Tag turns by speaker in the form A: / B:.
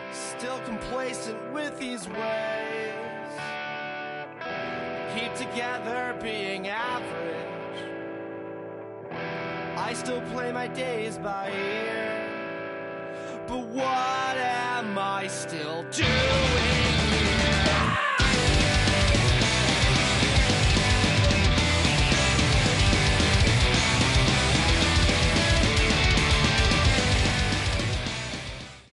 A: Still complacent with these ways. Keep together being average. I still play my days by ear. But what am I still doing?